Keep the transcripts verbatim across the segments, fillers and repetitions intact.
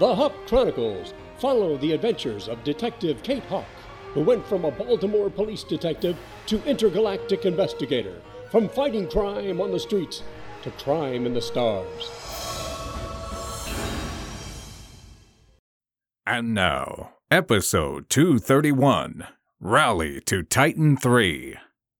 The Hawk Chronicles follow the adventures of Detective Kate Hawk, who went from a Baltimore police detective to intergalactic investigator, from fighting crime on the streets to crime in the stars. And now, episode two thirty-one, Rally to Titan three.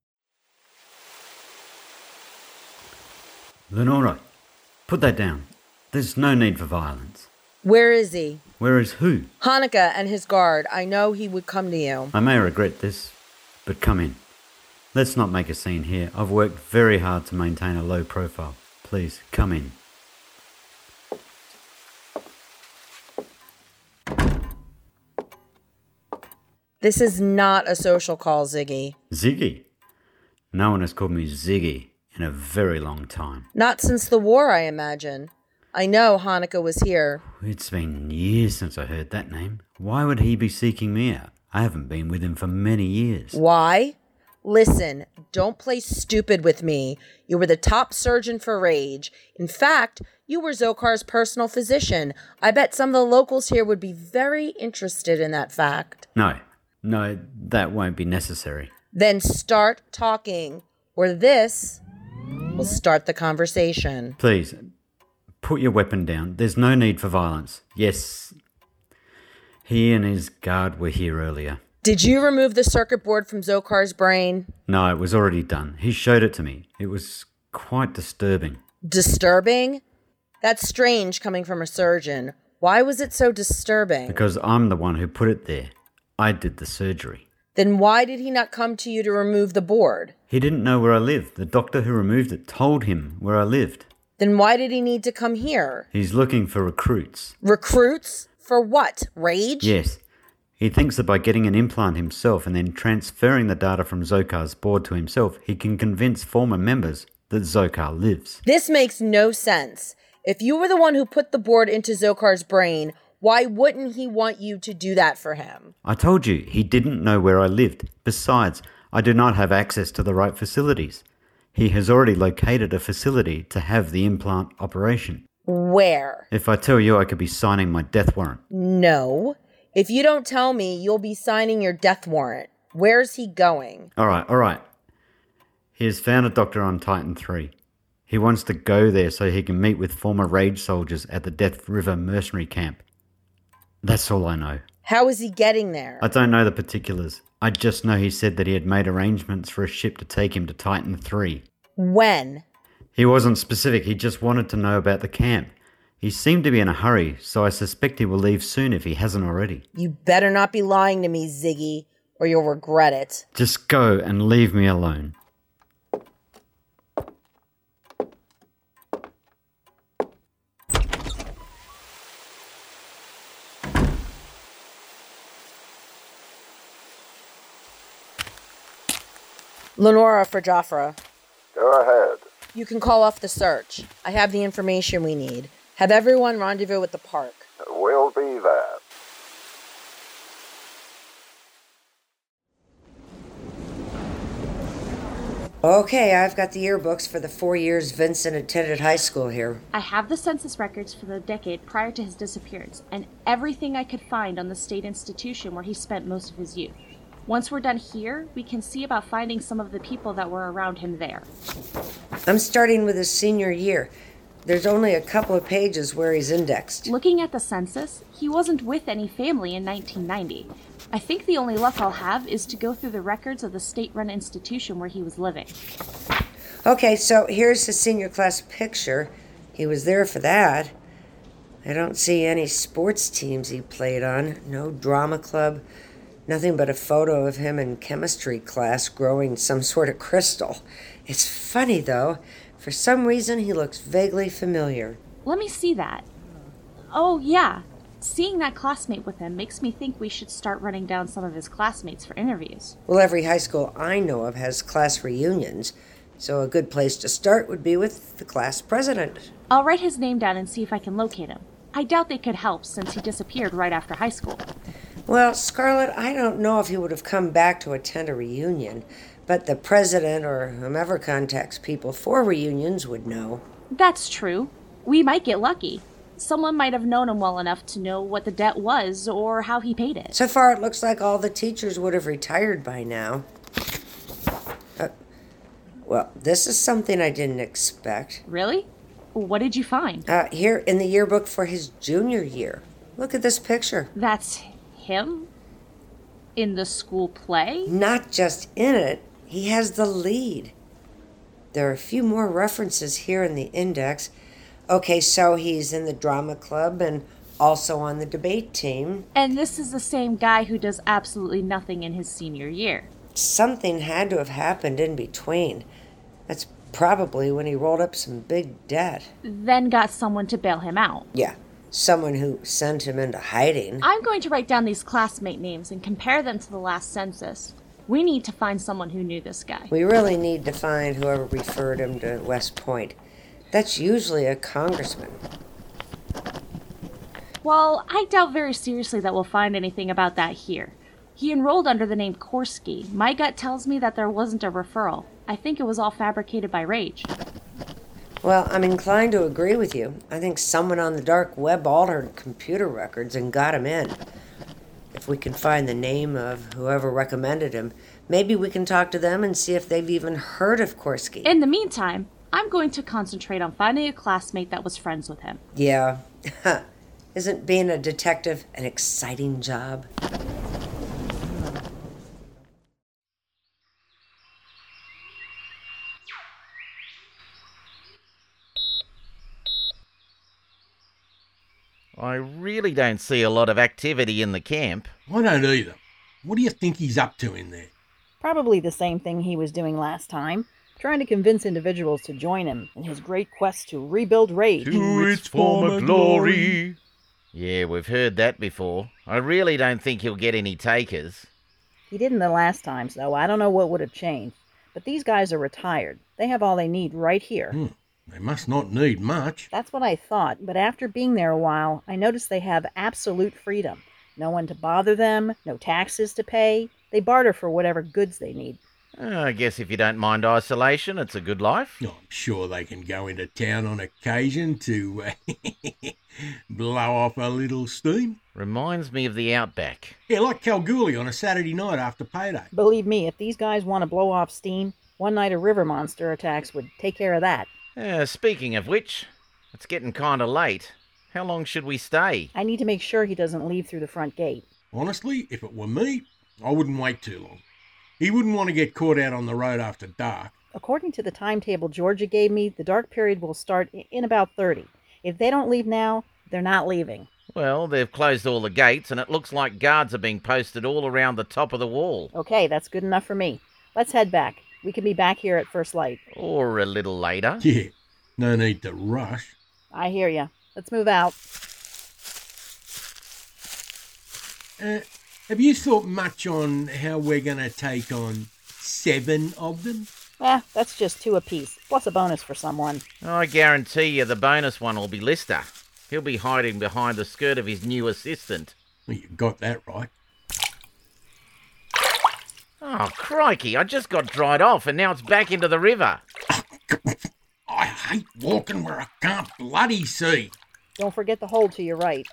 Lenora, put that down. There's no need for violence. Where is he? Where is who? Hanukkah and his guard. I know he would come to you. I may regret this, but come in. Let's not make a scene here. I've worked very hard to maintain a low profile. Please, come in. This is not a social call, Ziggy. Ziggy? No one has called me Ziggy in a very long time. Not since the war, I imagine. I know Hanukkah was here. It's been years since I heard that name. Why would he be seeking me out? I haven't been with him for many years. Why? Listen, don't play stupid with me. You were the top surgeon for Rage. In fact, you were Zokar's personal physician. I bet some of the locals here would be very interested in that fact. No, no, that won't be necessary. Then start talking, or this will start the conversation. Please, put your weapon down. There's no need for violence. Yes, he and his guard were here earlier. Did you remove the circuit board from Zokar's brain? No, it was already done. He showed it to me. It was quite disturbing. Disturbing? That's strange coming from a surgeon. Why was it so disturbing? Because I'm the one who put it there. I did the surgery. Then why did he not come to you to remove the board? He didn't know where I lived. The doctor who removed it told him where I lived. Then why did he need to come here? He's looking for recruits. Recruits? For what? Rage? Yes. He thinks that by getting an implant himself and then transferring the data from Zokar's board to himself, he can convince former members that Zokar lives. This makes no sense. If you were the one who put the board into Zokar's brain, why wouldn't he want you to do that for him? I told you, he didn't know where I lived. Besides, I do not have access to the right facilities. He has already located a facility to have the implant operation. Where? If I tell you, I could be signing my death warrant. No. If you don't tell me, you'll be signing your death warrant. Where's he going? All right, all right. He has found a doctor on Titan three. He wants to go there so he can meet with former Rage soldiers at the Death River mercenary camp. That's all I know. How is he getting there? I don't know the particulars. I just know he said that he had made arrangements for a ship to take him to Titan three. When? He wasn't specific. He just wanted to know about the camp. He seemed to be in a hurry, so I suspect he will leave soon if he hasn't already. You better not be lying to me, Ziggy, or you'll regret it. Just go and leave me alone. Lenora for Jafra. Go ahead. You can call off the search. I have the information we need. Have everyone rendezvous at the park. We'll be that. Okay, I've got the yearbooks for the four years Vincent attended high school here. I have the census records for the decade prior to his disappearance, and everything I could find on the state institution where he spent most of his youth. Once we're done here, we can see about finding some of the people that were around him there. I'm starting with his senior year. There's only a couple of pages where he's indexed. Looking at the census, he wasn't with any family in nineteen ninety. I think the only luck I'll have is to go through the records of the state-run institution where he was living. Okay, so here's his senior class picture. He was there for that. I don't see any sports teams he played on. No drama club. Nothing but a photo of him in chemistry class growing some sort of crystal. It's funny, though. For some reason, he looks vaguely familiar. Let me see that. Oh, yeah. Seeing that classmate with him makes me think we should start running down some of his classmates for interviews. Well, every high school I know of has class reunions, so a good place to start would be with the class president. I'll write his name down and see if I can locate him. I doubt they could help since he disappeared right after high school. Well, Scarlett, I don't know if he would have come back to attend a reunion, but the president or whomever contacts people for reunions would know. That's true. We might get lucky. Someone might have known him well enough to know what the debt was or how he paid it. So far, it looks like all the teachers would have retired by now. Uh, well, this is something I didn't expect. Really? What did you find? Uh, here in the yearbook for his junior year. Look at this picture. That's him? In the school play? Not just in it, he has the lead. There are a few more references here in the index. Okay, so he's in the drama club and also on the debate team. And this is the same guy who does absolutely nothing in his senior year. Something had to have happened in between. That's probably when he rolled up some big debt. Then got someone to bail him out. Yeah, someone who sent him into hiding. I'm going to write down these classmate names and compare them to the last census. We need to find someone who knew this guy. We really need to find whoever referred him to West Point. That's usually a congressman. Well, I doubt very seriously that we'll find anything about that here. He enrolled under the name Korsky. My gut tells me that there wasn't a referral. I think it was all fabricated by Rage. Well, I'm inclined to agree with you. I think someone on the dark web altered computer records and got him in. If we can find the name of whoever recommended him, maybe we can talk to them and see if they've even heard of Korsky. In the meantime, I'm going to concentrate on finding a classmate that was friends with him. Yeah. Isn't being a detective an exciting job? I really don't see a lot of activity in the camp. I don't either. What do you think he's up to in there? Probably the same thing he was doing last time, trying to convince individuals to join him in his great quest to rebuild Rage. To its former glory. Yeah, we've heard that before. I really don't think he'll get any takers. He didn't the last time, so I don't know what would have changed. But these guys are retired. They have all they need right here. Hmm. They must not need much. That's what I thought, but after being there a while, I noticed they have absolute freedom. No one to bother them, no taxes to pay. They barter for whatever goods they need. Uh, I guess if you don't mind isolation, it's a good life. Oh, I'm sure they can go into town on occasion to uh, blow off a little steam. Reminds me of the Outback. Yeah, like Kalgoorlie on a Saturday night after payday. Believe me, if these guys want to blow off steam, one night of river monster attacks would take care of that. Uh, speaking of which, it's getting kind of late. How long should we stay? I need to make sure he doesn't leave through the front gate. Honestly, if it were me, I wouldn't wait too long. He wouldn't want to get caught out on the road after dark. According to the timetable Georgia gave me, the dark period will start in about thirty. If they don't leave now, they're not leaving. Well, they've closed all the gates, and it looks like guards are being posted all around the top of the wall. Okay, that's good enough for me. Let's head back. We can be back here at first light. Or a little later. Yeah, no need to rush. I hear ya. Let's move out. Uh, have you thought much on how we're going to take on seven of them? Eh, that's just two apiece, plus a bonus for someone. I guarantee you the bonus one will be Lister. He'll be hiding behind the skirt of his new assistant. Well, you got that right. Oh, crikey, I just got dried off and now it's back into the river. I hate walking where I can't bloody see. Don't forget the hole to your right.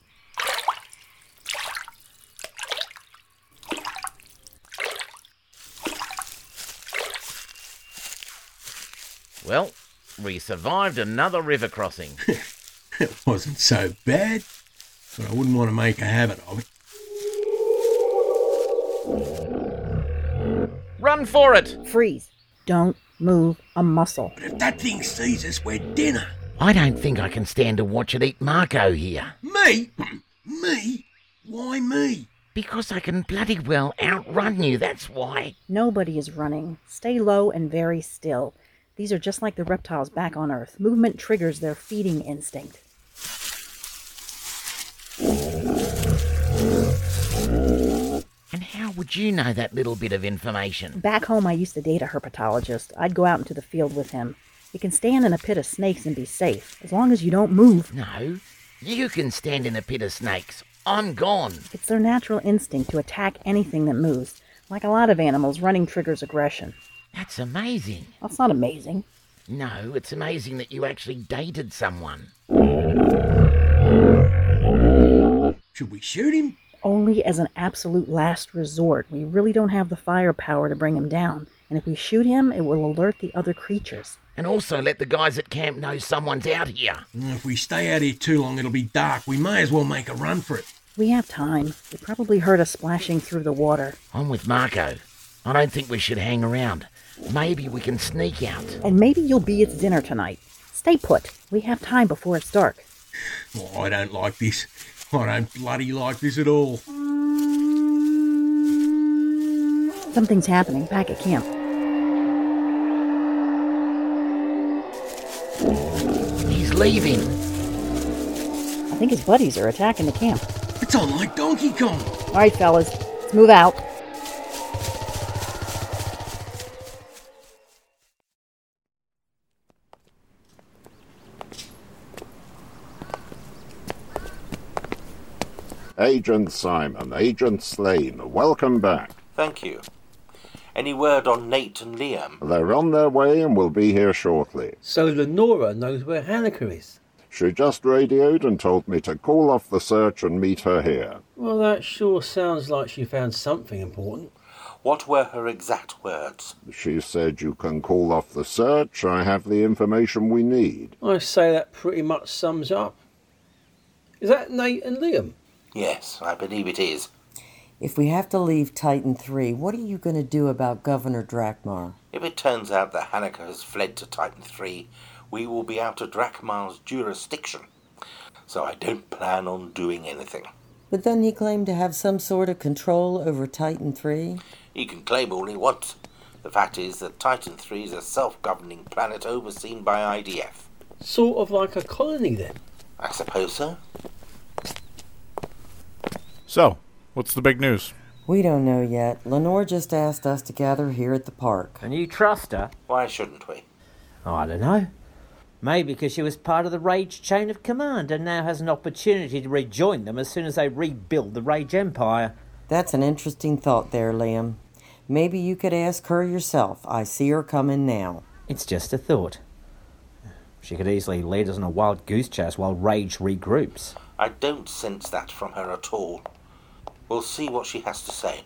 Well, we survived another river crossing. It wasn't so bad, but I wouldn't want to make a habit of it. Run for it! Freeze. Don't move a muscle. But if that thing sees us, we're dinner. I don't think I can stand to watch it eat Marco here. Me? Me? Why me? Because I can bloody well outrun you, that's why. Nobody is running. Stay low and very still. These are just like the reptiles back on Earth. Movement triggers their feeding instinct. And how would you know that little bit of information? Back home, I used to date a herpetologist. I'd go out into the field with him. You can stand in a pit of snakes and be safe, as long as you don't move. No, you can stand in a pit of snakes. I'm gone. It's their natural instinct to attack anything that moves. Like a lot of animals, running triggers aggression. That's amazing. That's not amazing. No, it's amazing that you actually dated someone. Should we shoot him? Only as an absolute last resort. We really don't have the firepower to bring him down. And if we shoot him, it will alert the other creatures. And also let the guys at camp know someone's out here. If we stay out here too long, it'll be dark. We may as well make a run for it. We have time. They probably heard us splashing through the water. I'm with Marco. I don't think we should hang around. Maybe we can sneak out. And maybe you'll be at dinner tonight. Stay put. We have time before it's dark. Oh, I don't like this. I don't bloody like this at all. Something's happening back at camp. He's leaving. I think his buddies are attacking the camp. It's on like Donkey Kong. All right, fellas, let's move out. Agent Simon, Agent Slane, welcome back. Thank you. Any word on Nate and Liam? They're on their way and will be here shortly. So Lenora knows where Hanukkah is? She just radioed and told me to call off the search and meet her here. Well, that sure sounds like she found something important. What were her exact words? She said you can call off the search. I have the information we need. I say that pretty much sums up. Is that Nate and Liam? Yes, I believe it is. If we have to leave Titan three, what are you going to do about Governor Drakmar? If it turns out that Hanukkah has fled to Titan three, we will be out of Drakmar's jurisdiction. So I don't plan on doing anything. But then he claimed to have some sort of control over Titan three? He can claim all he wants. The fact is that Titan three is a self-governing planet overseen by I D F. Sort of like a colony then? I suppose so. So, what's the big news? We don't know yet. Lenore just asked us to gather here at the park. And you trust her? Why shouldn't we? I don't know. Maybe because she was part of the Rage chain of command and now has an opportunity to rejoin them as soon as they rebuild the Rage Empire. That's an interesting thought there, Liam. Maybe you could ask her yourself. I see her coming now. It's just a thought. She could easily lead us on a wild goose chase while Rage regroups. I don't sense that from her at all. We'll see what she has to say.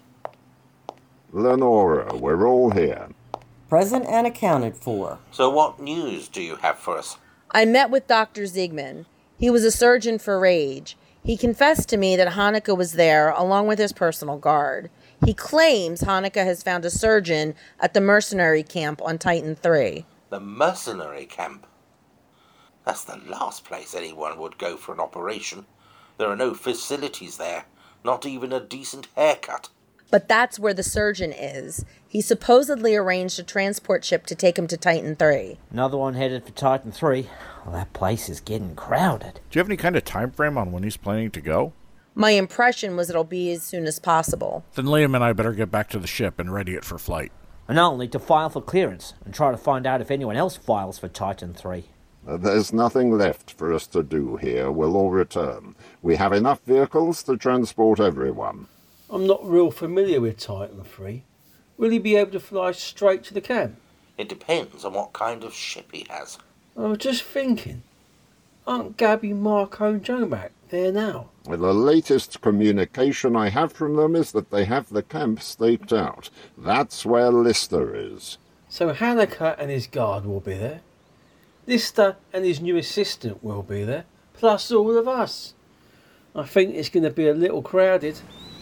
Lenora, we're all here. Present and accounted for. So what news do you have for us? I met with Doctor Ziegman. He was a surgeon for Rage. He confessed to me that Hanukkah was there along with his personal guard. He claims Hanukkah has found a surgeon at the mercenary camp on Titan three. The mercenary camp? That's the last place anyone would go for an operation. There are no facilities there, not even a decent haircut. But that's where the surgeon is. He supposedly arranged a transport ship to take him to Titan three. Another one headed for Titan three. Well, that place is getting crowded. Do you have any kind of time frame on when he's planning to go? My impression was it'll be as soon as possible. Then Liam and I better get back to the ship and ready it for flight. And I'll need to file for clearance and try to find out if anyone else files for Titan three. There's nothing left for us to do here. We'll all return. We have enough vehicles to transport everyone. I'm not real familiar with Titan three. Will he be able to fly straight to the camp? It depends on what kind of ship he has. I was just thinking. Aren't Gabby, Marco and Jomac there now? The latest communication I have from them is that they have the camp staked out. That's where Lister is. So Hanukkah and his guard will be there. Lister and his new assistant will be there, plus all of us. I think it's going to be a little crowded.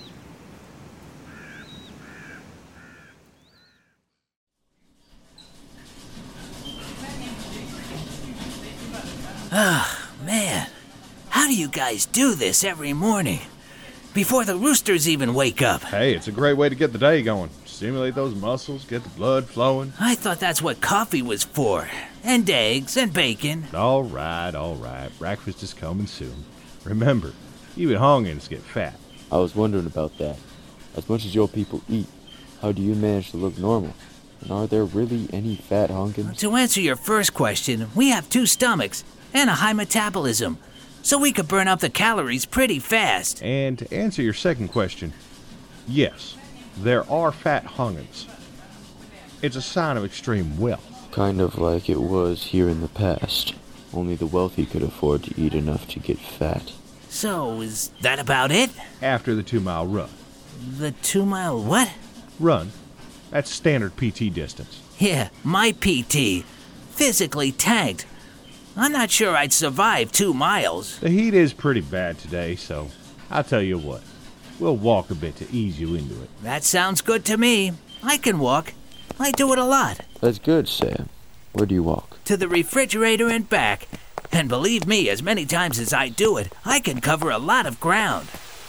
Ah, man. How do you guys do this every morning? Before the roosters even wake up. Hey, it's a great way to get the day going. Stimulate those muscles, get the blood flowing. I thought that's what coffee was for. And eggs and bacon. All right, all right. Breakfast is coming soon. Remember, even hungans get fat. I was wondering about that. As much as your people eat, how do you manage to look normal? And are there really any fat hungans? To answer your first question, we have two stomachs and a high metabolism, so we could burn up the calories pretty fast. And to answer your second question, yes, there are fat hungans. It's a sign of extreme wealth. Kind of like it was here in the past. Only the wealthy could afford to eat enough to get fat. So, is that about it? After the two-mile run. The two-mile what? Run. That's standard P T distance. Yeah, my P T. Physically tanked. I'm not sure I'd survive two miles. The heat is pretty bad today, so I'll tell you what. We'll walk a bit to ease you into it. That sounds good to me. I can walk. I do it a lot. That's good, Sam. Where do you walk? To the refrigerator and back. And believe me, as many times as I do it, I can cover a lot of ground.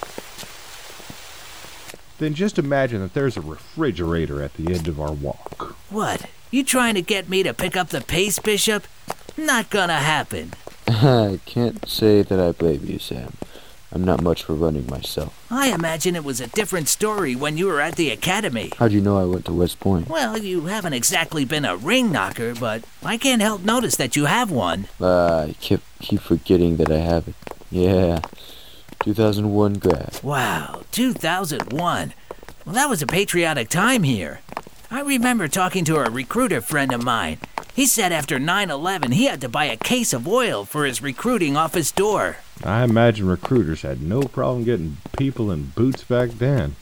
Then just imagine that there's a refrigerator at the end of our walk. What? You trying to get me to pick up the pace, Bishop? Not gonna happen. I can't say that I blame you, Sam. I'm not much for running myself. I imagine it was a different story when you were at the academy. How'd you know I went to West Point? Well, you haven't exactly been a ring knocker, but I can't help notice that you have one. Uh, I keep, keep forgetting that I have it. Yeah, two thousand one grad. Wow, two thousand one. Well, that was a patriotic time here. I remember talking to a recruiter friend of mine. He said after nine eleven he had to buy a case of oil for his recruiting office door. I imagine recruiters had no problem getting people in boots back then.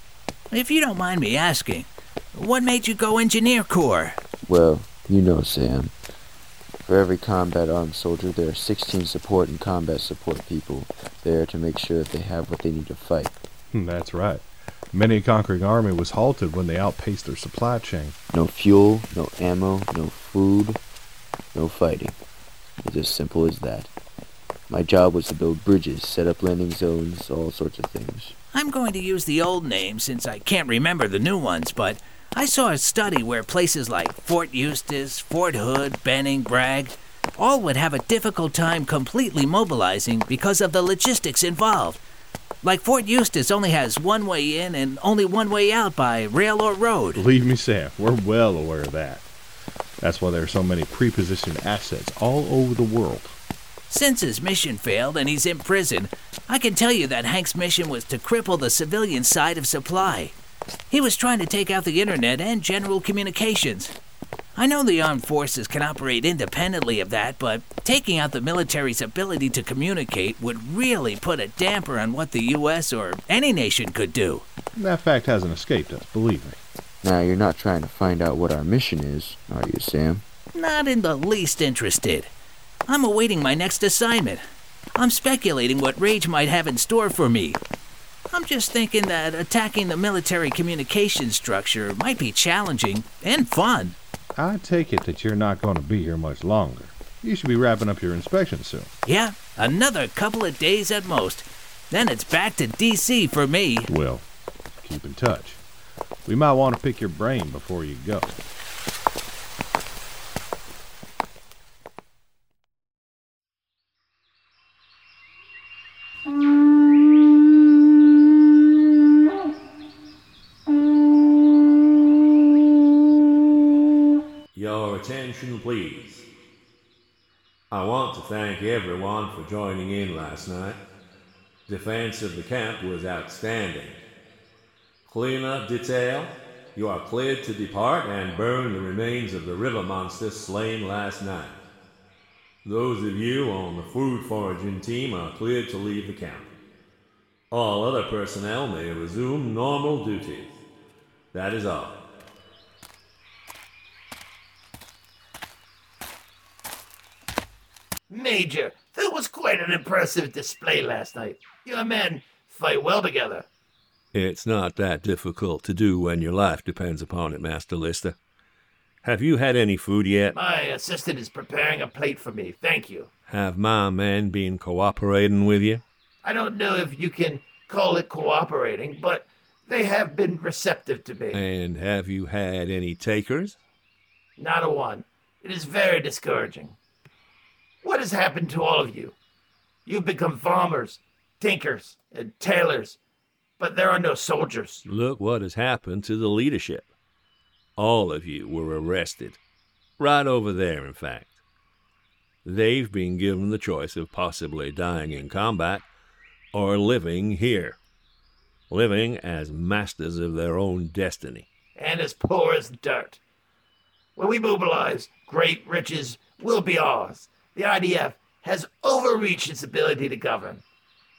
If you don't mind me asking, what made you go Engineer Corps? Well, you know, Sam. For every combat armed soldier, there are sixteen support and combat support people there to make sure that they have what they need to fight. That's right. Many a conquering army was halted when they outpaced their supply chain. No fuel, no ammo, no food, no fighting. It's as simple as that. My job was to build bridges, set up landing zones, all sorts of things. I'm going to use the old names since I can't remember the new ones, but I saw a study where places like Fort Eustis, Fort Hood, Benning, Bragg, all would have a difficult time completely mobilizing because of the logistics involved. Like Fort Eustis only has one way in and only one way out by rail or road. Believe me, Sam, we're well aware of that. That's why there are so many pre-positioned assets all over the world. Since his mission failed and he's in prison, I can tell you that Hank's mission was to cripple the civilian side of supply. He was trying to take out the internet and general communications. I know the armed forces can operate independently of that, but taking out the military's ability to communicate would really put a damper on what the U S or any nation could do. That fact hasn't escaped us, believe me. Now, you're not trying to find out what our mission is, are you, Sam? Not in the least interested. I'm awaiting my next assignment. I'm speculating what Rage might have in store for me. I'm just thinking that attacking the military communication structure might be challenging and fun. I take it that you're not going to be here much longer. You should be wrapping up your inspection soon. Yeah, another couple of days at most. Then it's back to D C for me. Well, keep in touch. We might want to pick your brain before you go. Your attention, please. I want to thank everyone for joining in last night. Defense of the camp was outstanding. Cleanup detail, you are cleared to depart and burn the remains of the river monster slain last night. Those of you on the food foraging team are cleared to leave the camp. All other personnel may resume normal duties. That is all. Major, that was quite an impressive display last night. Your men fight well together. It's not that difficult to do when your life depends upon it, Master Lister. Have you had any food yet? My assistant is preparing a plate for me, thank you. Have my men been cooperating with you? I don't know if you can call it cooperating, but they have been receptive to me. And have you had any takers? Not a one. It is very discouraging. What has happened to all of you? You've become farmers, tinkers, and tailors, but there are no soldiers. Look what has happened to the leadership. All of you were arrested. Right over there, in fact. They've been given the choice of possibly dying in combat or living here. Living as masters of their own destiny. And as poor as dirt. When we mobilize, great riches will be ours. The I D F has overreached its ability to govern.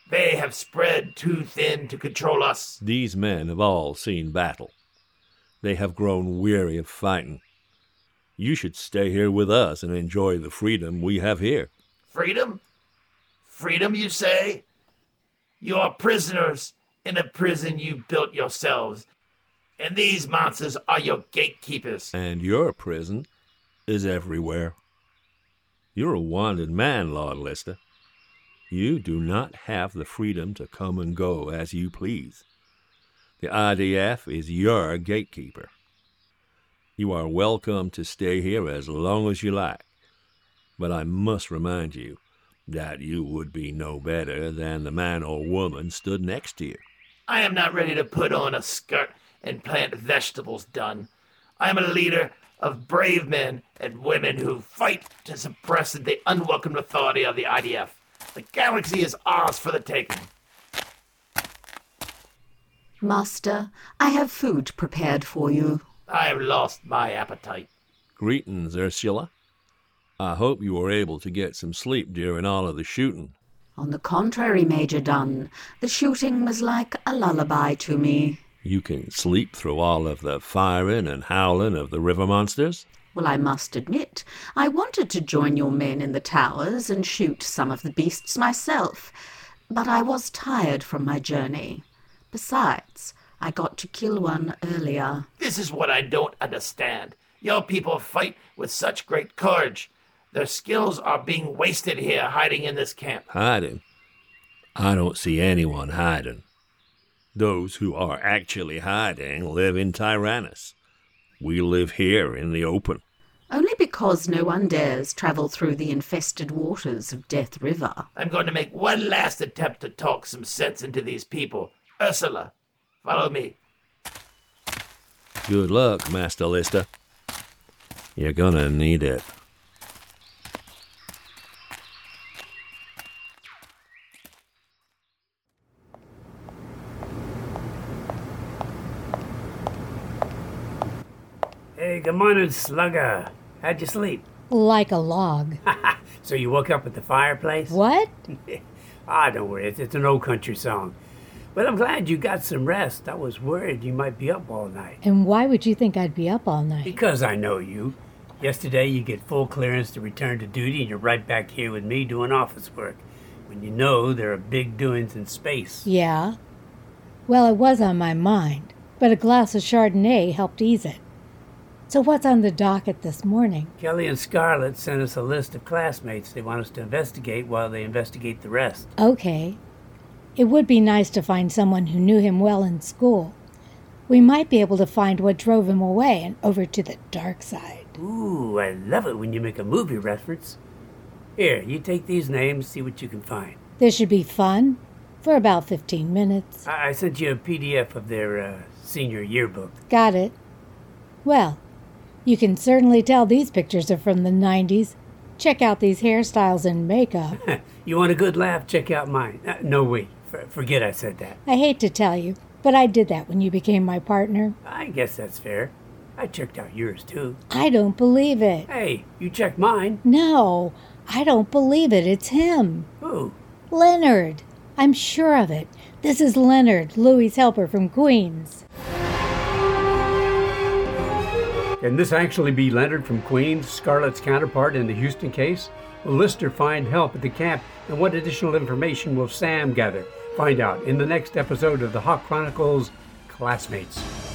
They have spread too thin to control us. These men have all seen battle. They have grown weary of fighting. You should stay here with us and enjoy the freedom we have here. Freedom? Freedom, you say? You are prisoners in a prison you built yourselves, and these monsters are your gatekeepers. And your prison is everywhere. You're a wanted man, Lord Lister. You do not have the freedom to come and go as you please. The I D F is your gatekeeper. You are welcome to stay here as long as you like, but I must remind you that you would be no better than the man or woman stood next to you. I am not ready to put on a skirt and plant vegetables, Dunn. I am a leader of brave men and women who fight to suppress the unwelcome authority of the I D F. The galaxy is ours for the taking. Master, I have food prepared for you. I have lost my appetite. Greetings, Ursula. I hope you were able to get some sleep during all of the shooting. On the contrary, Major Dunn, the shooting was like a lullaby to me. You can sleep through all of the firing and howling of the river monsters? Well, I must admit, I wanted to join your men in the towers and shoot some of the beasts myself, but I was tired from my journey. Besides, I got to kill one earlier. This is what I don't understand. Your people fight with such great courage. Their skills are being wasted here, hiding in this camp. Hiding? I don't see anyone hiding. Those who are actually hiding live in Tyrannus. We live here in the open. Only because no one dares travel through the infested waters of Death River. I'm going to make one last attempt to talk some sense into these people. Ursula, follow me. Good luck, Master Lister. You're gonna need it. Hey, good morning, Slugger. How'd you sleep? Like a log. So you woke up at the fireplace? What? Ah, don't worry. It's, it's an old country song. But I'm glad you got some rest. I was worried you might be up all night. And why would you think I'd be up all night? Because I know you. Yesterday you get full clearance to return to duty and you're right back here with me doing office work. When you know there are big doings in space. Yeah. Well, it was on my mind, but a glass of Chardonnay helped ease it. So what's on the docket this morning? Kelly and Scarlett sent us a list of classmates they want us to investigate while they investigate the rest. Okay. It would be nice to find someone who knew him well in school. We might be able to find what drove him away and over to the dark side. Ooh, I love it when you make a movie reference. Here, you take these names, see what you can find. This should be fun. For about fifteen minutes. I, I sent you a P D F of their uh, senior yearbook. Got it. Well, you can certainly tell these pictures are from the nineties. Check out these hairstyles and makeup. You want a good laugh? Check out mine. Uh, no, wait. For, forget I said that. I hate to tell you, but I did that when you became my partner. I guess that's fair. I checked out yours, too. I don't believe it. Hey, you checked mine. No, I don't believe it. It's him. Who? Leonard. I'm sure of it. This is Leonard, Louis' helper from Queens. Can this actually be Leonard from Queens, Scarlett's counterpart in the Houston case? Will Lister find help at the camp, and what additional information will Sam gather? Find out in the next episode of the Hawk Chronicles Classmates.